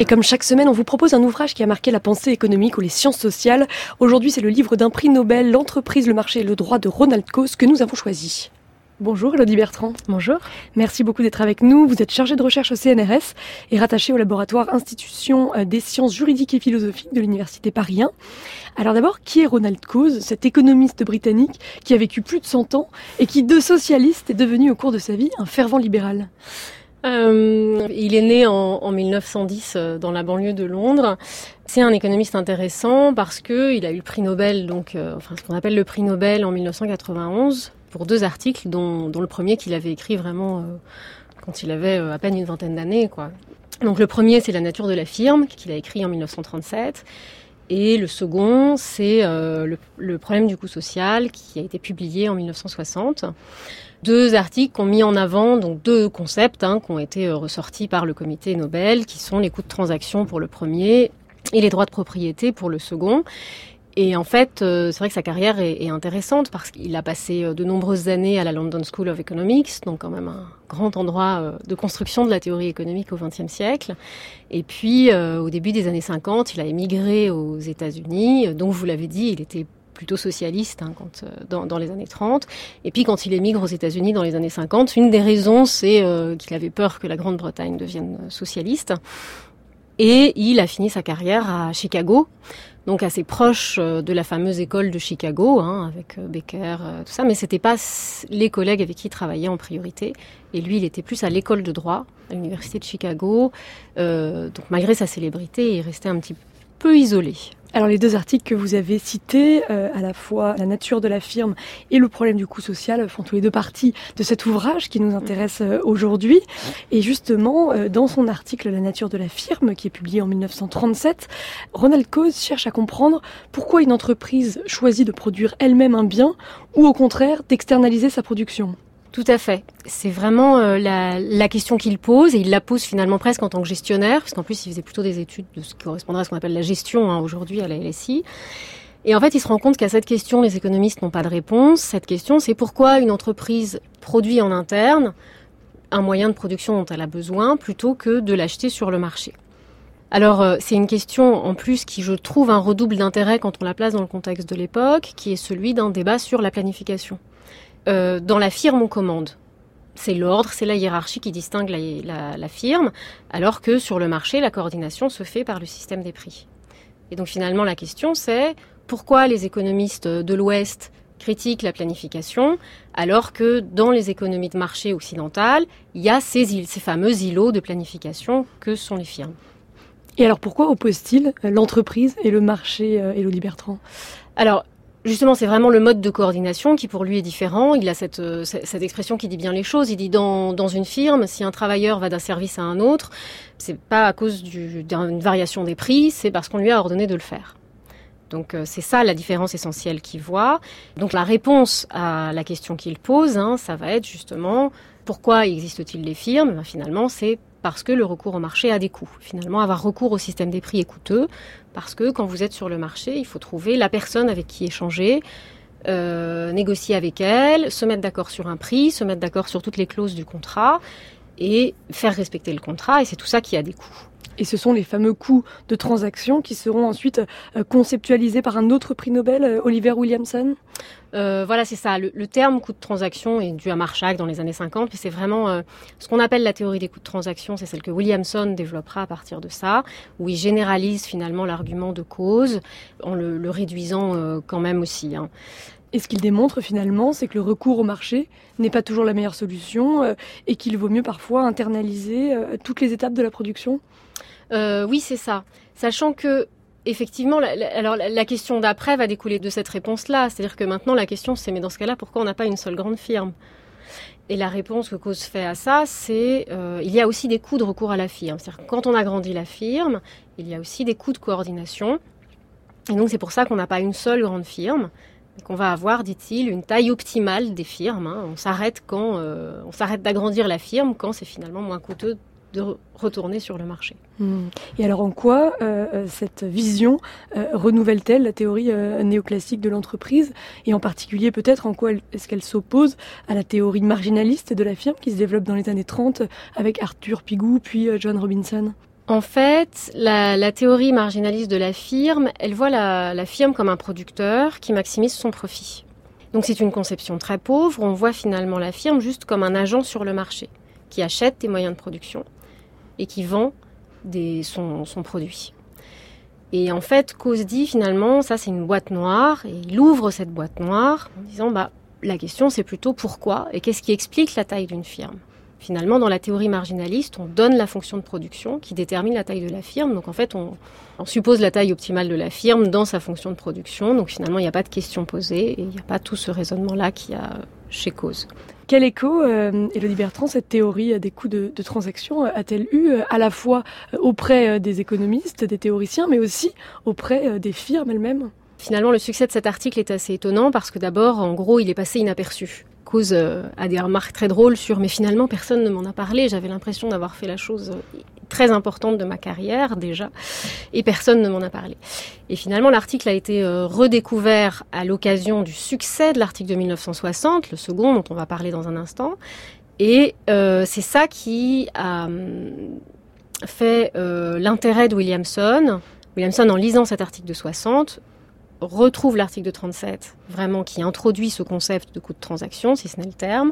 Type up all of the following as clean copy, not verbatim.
comme chaque semaine, on vous propose un ouvrage qui a marqué la pensée économique ou les sciences sociales. Aujourd'hui, c'est le livre d'un prix Nobel, L'entreprise, le marché et le droit de Ronald Coase que nous avons choisi. Bonjour Elodie Bertrand. Bonjour. Merci beaucoup d'être avec nous. Vous êtes chargée de recherche au CNRS et rattachée au laboratoire Institution des sciences juridiques et philosophiques de l'Université Paris 1. Alors d'abord, qui est Ronald Coase, cet économiste britannique qui a vécu plus de 100 ans et qui, de socialiste, est devenu au cours de sa vie un fervent libéral? Il est né en 1910 dans la banlieue de Londres. C'est un économiste intéressant parce que il a eu le prix Nobel, ce qu'on appelle le prix Nobel en 1991 pour 2 articles, dont le premier qu'il avait écrit vraiment quand il avait à peine une vingtaine d'années, quoi. Donc le premier, c'est La nature de la firme qu'il a écrit en 1937. Et le second, c'est le problème du coût social qui a été publié en 1960. 2 articles qui ont mis en avant donc 2 concepts qui ont été ressortis par le comité Nobel, qui sont les coûts de transaction pour le premier et les droits de propriété pour le second. Et en fait, c'est vrai que sa carrière est intéressante parce qu'il a passé de nombreuses années à la London School of Economics, donc quand même un grand endroit de construction de la théorie économique au XXe siècle. Et puis, au début des années 50, il a émigré aux États-Unis. Donc, vous l'avez dit, il était plutôt socialiste dans les années 30. Et puis, quand il émigre aux États-Unis dans les années 50, une des raisons, c'est qu'il avait peur que la Grande-Bretagne devienne socialiste. Et il a fini sa carrière à Chicago, donc assez proche de la fameuse école de Chicago, avec Becker, tout ça. Mais c'était pas les collègues avec qui il travaillait en priorité. Et lui, il était plus à l'école de droit, à l'université de Chicago. Donc malgré sa célébrité, il restait un petit peu isolé. Alors les 2 articles que vous avez cités, à la fois La nature de la firme et Le problème du coût social, font tous les 2 partie de cet ouvrage qui nous intéresse aujourd'hui. Et justement, dans son article La nature de la firme, qui est publié en 1937, Ronald Coase cherche à comprendre pourquoi une entreprise choisit de produire elle-même un bien ou au contraire d'externaliser sa production. Tout à fait. C'est vraiment la question qu'il pose, et il la pose finalement presque en tant que gestionnaire, parce qu'en plus il faisait plutôt des études de ce qui correspondrait à ce qu'on appelle la gestion aujourd'hui à la LSI. Et en fait, il se rend compte qu'à cette question, les économistes n'ont pas de réponse. Cette question, c'est pourquoi une entreprise produit en interne un moyen de production dont elle a besoin, plutôt que de l'acheter sur le marché. Alors, c'est une question en plus qui, je trouve, un redouble d'intérêt quand on la place dans le contexte de l'époque, qui est celui d'un débat sur la planification. Dans la firme, on commande. C'est l'ordre, c'est la hiérarchie qui distingue la firme, alors que sur le marché, la coordination se fait par le système des prix. Et donc finalement, la question, c'est pourquoi les économistes de l'Ouest critiquent la planification, alors que dans les économies de marché occidentales, il y a ces fameux îlots de planification que sont les firmes. Et alors pourquoi oppose-t-il l'entreprise et le marché, Elodie Bertrand ? Alors, justement, c'est vraiment le mode de coordination qui, pour lui, est différent. Il a cette expression qui dit bien les choses. Il dit dans une firme, si un travailleur va d'un service à un autre, c'est pas à cause d'une variation des prix, c'est parce qu'on lui a ordonné de le faire. Donc, c'est ça la différence essentielle qu'il voit. Donc, la réponse à la question qu'il pose, ça va être justement pourquoi existe-t-il les firmes ? Finalement, c'est parce que le recours au marché a des coûts. Finalement, avoir recours au système des prix est coûteux, parce que quand vous êtes sur le marché, il faut trouver la personne avec qui échanger, négocier avec elle, se mettre d'accord sur un prix, se mettre d'accord sur toutes les clauses du contrat et faire respecter le contrat, et c'est tout ça qui a des coûts. Et ce sont les fameux coûts de transaction qui seront ensuite conceptualisés par un autre prix Nobel, Oliver Williamson. Voilà, c'est ça. Le terme coût de transaction est dû à Marshak dans les années 50, mais c'est vraiment ce qu'on appelle la théorie des coûts de transaction, c'est celle que Williamson développera à partir de ça, où il généralise finalement l'argument de cause, en le réduisant quand même aussi. Et ce qu'il démontre finalement, c'est que le recours au marché n'est pas toujours la meilleure solution et qu'il vaut mieux parfois internaliser toutes les étapes de la production. Oui, c'est ça. Sachant que, effectivement, la question d'après va découler de cette réponse-là. C'est-à-dire que maintenant, la question, c'est, mais dans ce cas-là, pourquoi on n'a pas une seule grande firme ? Et la réponse que Coase fait à ça, c'est il y a aussi des coûts de recours à la firme. C'est-à-dire que quand on agrandit la firme, il y a aussi des coûts de coordination. Et donc, c'est pour ça qu'on n'a pas une seule grande firme. Et qu'on va avoir, dit-il, une taille optimale des firmes. On s'arrête d'agrandir la firme quand c'est finalement moins coûteux de retourner sur le marché. Et alors en quoi cette vision renouvelle-t-elle la théorie néoclassique de l'entreprise, et en particulier peut-être en quoi est-ce qu'elle s'oppose à la théorie marginaliste de la firme qui se développe dans les années 30 avec Arthur Pigou puis John Robinson ? En fait, la théorie marginaliste de la firme, elle voit la firme comme un producteur qui maximise son profit. Donc c'est une conception très pauvre, on voit finalement la firme juste comme un agent sur le marché, qui achète des moyens de production et qui vend son produit. Et en fait, Coase dit finalement, ça c'est une boîte noire, et il ouvre cette boîte noire en disant, la question c'est plutôt pourquoi et qu'est-ce qui explique la taille d'une firme. Finalement, dans la théorie marginaliste, on donne la fonction de production qui détermine la taille de la firme. Donc en fait, on suppose la taille optimale de la firme dans sa fonction de production. Donc finalement, il n'y a pas de question posée et il n'y a pas tout ce raisonnement-là qu'il y a chez Coase. Quel écho, Élodie Bertrand, cette théorie des coûts de transaction a-t-elle eu à la fois auprès des économistes, des théoriciens, mais aussi auprès des firmes elles-mêmes ? Finalement, le succès de cet article est assez étonnant parce que d'abord, en gros, il est passé inaperçu. Coase a des remarques très drôles sur « mais finalement, personne ne m'en a parlé, j'avais l'impression d'avoir fait la chose très importante de ma carrière déjà, et personne ne m'en a parlé ». Et finalement, l'article a été redécouvert à l'occasion du succès de l'article de 1960, le second dont on va parler dans un instant, et c'est ça qui a fait l'intérêt de Williamson. Williamson, en lisant cet article de 60, retrouve l'article de 37, vraiment qui introduit ce concept de coût de transaction, si ce n'est le terme.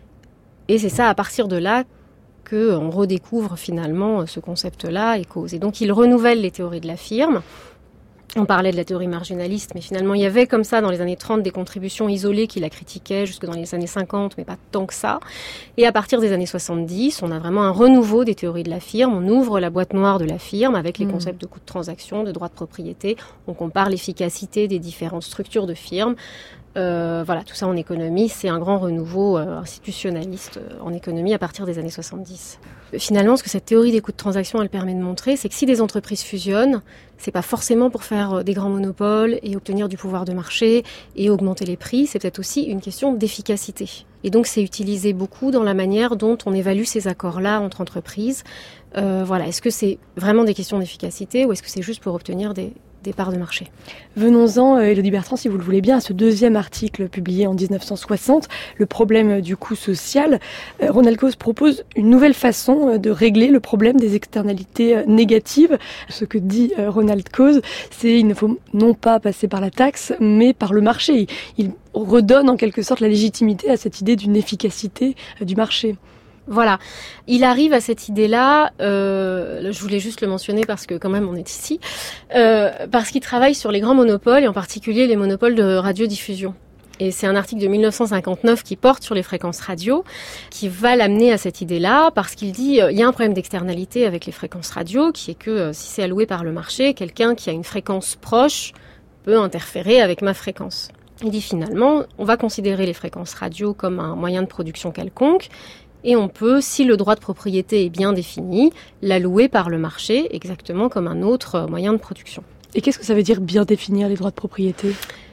Et c'est ça, à partir de là, qu'on redécouvre finalement ce concept-là et Coase. Et donc, il renouvelle les théories de la firme. On parlait de la théorie marginaliste, mais finalement, il y avait comme ça, dans les années 30, des contributions isolées qui la critiquaient jusque dans les années 50, mais pas tant que ça. Et à partir des années 70, on a vraiment un renouveau des théories de la firme. On ouvre la boîte noire de la firme avec les concepts de coût de transaction, de droit de propriété. On compare l'efficacité des différentes structures de firme. Voilà, tout ça en économie, c'est un grand renouveau institutionnaliste en économie à partir des années 70. Finalement, ce que cette théorie des coûts de transaction, elle permet de montrer, c'est que si des entreprises fusionnent, c'est pas forcément pour faire des grands monopoles et obtenir du pouvoir de marché et augmenter les prix, c'est peut-être aussi une question d'efficacité. Et donc, c'est utilisé beaucoup dans la manière dont on évalue ces accords-là entre entreprises. Voilà, est-ce que c'est vraiment des questions d'efficacité ou est-ce que c'est juste pour obtenir des parts de marché? Venons-en, Élodie Bertrand, si vous le voulez bien, à ce deuxième article publié en 1960, le problème du coût social. Ronald Coase propose une nouvelle façon de régler le problème des externalités négatives. Ce que dit Ronald Coase, c'est qu'il ne faut non pas passer par la taxe, mais par le marché. Il redonne en quelque sorte la légitimité à cette idée d'une efficacité du marché. Voilà, il arrive à cette idée-là, je voulais juste le mentionner parce que quand même on est ici, parce qu'il travaille sur les grands monopoles et en particulier les monopoles de radiodiffusion. Et c'est un article de 1959 qui porte sur les fréquences radio, qui va l'amener à cette idée-là, parce qu'il dit il y a un problème d'externalité avec les fréquences radio, qui est que si c'est alloué par le marché, quelqu'un qui a une fréquence proche peut interférer avec ma fréquence. Il dit finalement, on va considérer les fréquences radio comme un moyen de production quelconque, et on peut, si le droit de propriété est bien défini, l'allouer par le marché, exactement comme un autre moyen de production. Et qu'est-ce que ça veut dire bien définir les droits de propriété ?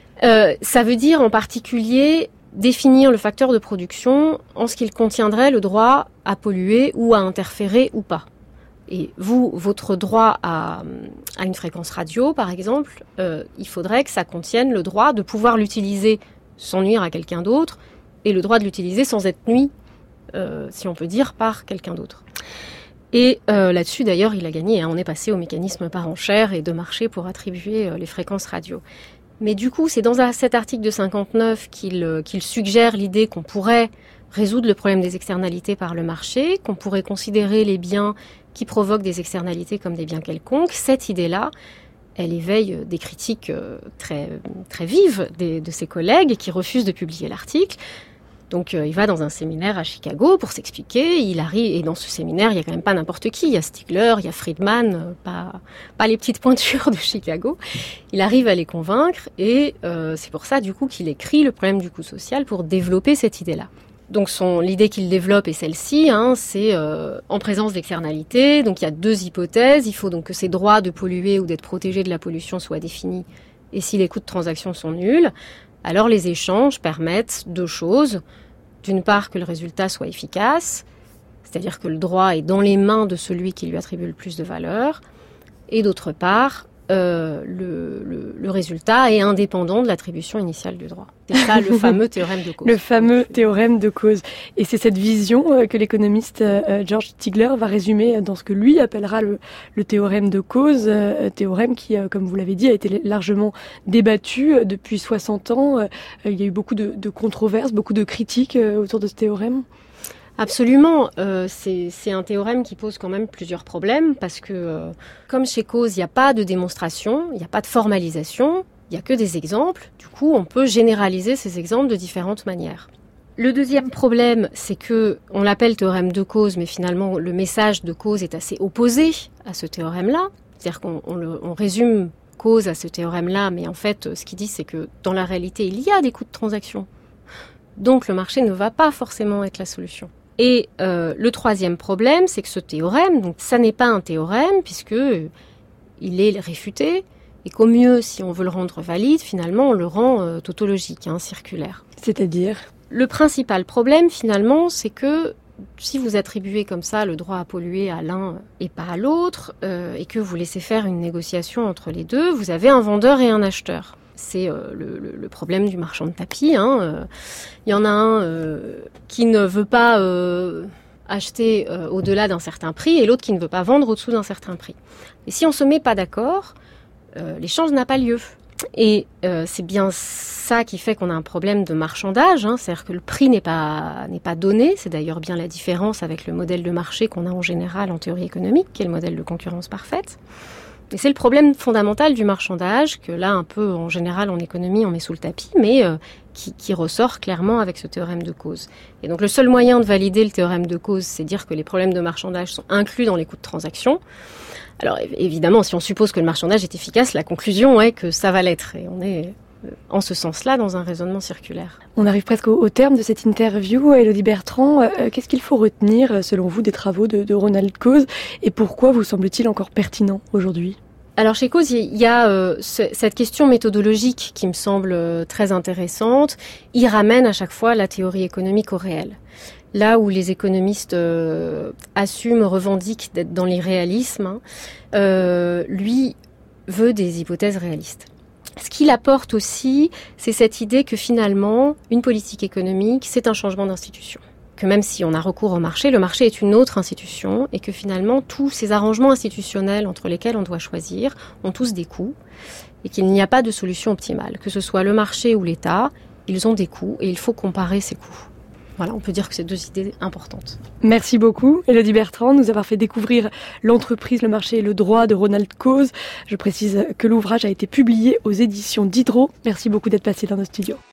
Ça veut dire en particulier définir le facteur de production en ce qu'il contiendrait le droit à polluer ou à interférer ou pas. Et vous, votre droit à une fréquence radio, par exemple, il faudrait que ça contienne le droit de pouvoir l'utiliser sans nuire à quelqu'un d'autre et le droit de l'utiliser sans être nui, si on peut dire, par quelqu'un d'autre. Et là-dessus, d'ailleurs, il a gagné. On est passé au mécanisme par enchère et de marché pour attribuer les fréquences radio. Mais du coup, c'est dans cet article de 59 qu'il suggère l'idée qu'on pourrait résoudre le problème des externalités par le marché, qu'on pourrait considérer les biens qui provoquent des externalités comme des biens quelconques. Cette idée-là, elle éveille des critiques très, très vives de ses collègues qui refusent de publier l'article. Donc il va dans un séminaire à Chicago pour s'expliquer, il arrive, et dans ce séminaire, il n'y a quand même pas n'importe qui, il y a Stigler, il y a Friedman, pas les petites pointures de Chicago. Il arrive à les convaincre et c'est pour ça du coup qu'il écrit le problème du coût social pour développer cette idée-là. Donc l'idée qu'il développe est celle-ci, c'est en présence d'externalités. Donc il y a deux hypothèses, il faut donc que ces droits de polluer ou d'être protégés de la pollution soient définis et si les coûts de transaction sont nuls, alors les échanges permettent deux choses. D'une part, que le résultat soit efficace, c'est-à-dire que le droit est dans les mains de celui qui lui attribue le plus de valeur, et d'autre part, le résultat est indépendant de l'attribution initiale du droit. C'est ça le fameux théorème de cause. Le fameux théorème de cause. Et c'est cette vision que l'économiste George Stigler va résumer dans ce que lui appellera le théorème de cause, théorème qui, comme vous l'avez dit, a été largement débattu depuis 60 ans. Il y a eu beaucoup de controverses, beaucoup de critiques autour de ce théorème. Absolument. C'est un théorème qui pose quand même plusieurs problèmes parce que, comme chez Cause, il n'y a pas de démonstration, il n'y a pas de formalisation, il n'y a que des exemples. Du coup, on peut généraliser ces exemples de différentes manières. Le deuxième problème, c'est que on l'appelle théorème de cause, mais finalement, le message de cause est assez opposé à ce théorème-là. C'est-à-dire qu'on résume cause à ce théorème-là, mais en fait, ce qu'il dit, c'est que dans la réalité, il y a des coûts de transaction. Donc, le marché ne va pas forcément être la solution. Et le troisième problème, c'est que ce théorème, donc ça n'est pas un théorème puisque il est réfuté et qu'au mieux, si on veut le rendre valide, finalement, on le rend tautologique, circulaire. C'est-à-dire ? Le principal problème, finalement, c'est que si vous attribuez comme ça le droit à polluer à l'un et pas à l'autre, et que vous laissez faire une négociation entre les deux, vous avez un vendeur et un acheteur. C'est le problème du marchand de tapis. Il y en a un qui ne veut pas acheter au-delà d'un certain prix et l'autre qui ne veut pas vendre au-dessous d'un certain prix. Et si on ne se met pas d'accord, l'échange n'a pas lieu. Et c'est bien ça qui fait qu'on a un problème de marchandage, c'est-à-dire que le prix n'est pas donné. C'est d'ailleurs bien la différence avec le modèle de marché qu'on a en général en théorie économique, qui est le modèle de concurrence parfaite. Et c'est le problème fondamental du marchandage, que là, un peu, en général, en économie, on met sous le tapis, mais qui ressort clairement avec ce théorème de cause. Et donc, le seul moyen de valider le théorème de cause, c'est dire que les problèmes de marchandage sont inclus dans les coûts de transaction. Alors, évidemment, si on suppose que le marchandage est efficace, la conclusion est que ça va l'être. Et on est, en ce sens-là, dans un raisonnement circulaire. On arrive presque au terme de cette interview. Élodie Bertrand, qu'est-ce qu'il faut retenir, selon vous, des travaux de Ronald Coase et pourquoi vous semble-t-il encore pertinent aujourd'hui ? Alors chez Coase, il y a cette question méthodologique qui me semble très intéressante. Il ramène à chaque fois la théorie économique au réel. Là où les économistes assument, revendiquent d'être dans l'irréalisme, lui veut des hypothèses réalistes. Ce qu'il apporte aussi, c'est cette idée que finalement, une politique économique, c'est un changement d'institution. Que même si on a recours au marché, le marché est une autre institution et que finalement, tous ces arrangements institutionnels entre lesquels on doit choisir ont tous des coûts et qu'il n'y a pas de solution optimale. Que ce soit le marché ou l'État, ils ont des coûts et il faut comparer ces coûts. Voilà, on peut dire que c'est deux idées importantes. Merci beaucoup, Élodie Bertrand, de nous avoir fait découvrir l'entreprise, le marché et le droit de Ronald Coase. Je précise que l'ouvrage a été publié aux éditions Diderot. Merci beaucoup d'être passé dans nos studios.